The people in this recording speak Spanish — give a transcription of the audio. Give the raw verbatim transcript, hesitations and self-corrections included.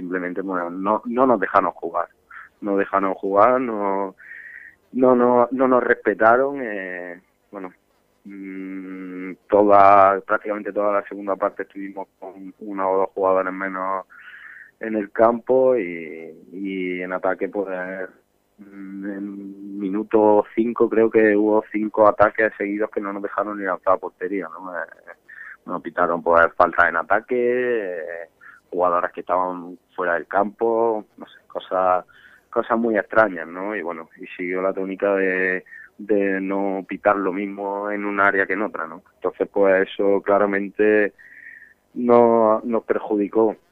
simplemente bueno, no, no nos dejaron jugar, no dejaron jugar, no, no, no, no nos respetaron, eh, bueno, mmm, toda, prácticamente toda la segunda parte estuvimos con una o dos jugadores menos en el campo y, y en ataque pues en minuto cinco creo que hubo cinco ataques seguidos que no nos dejaron ni lanzar a portería, ¿no? Eh, nos pitaron pues falta en ataque, eh, jugadoras que estaban fuera del campo, no sé, cosas cosas muy extrañas, ¿no? Y bueno, y siguió la tónica de de no pitar lo mismo en un área que en otra, ¿no? Entonces pues eso claramente no nos perjudicó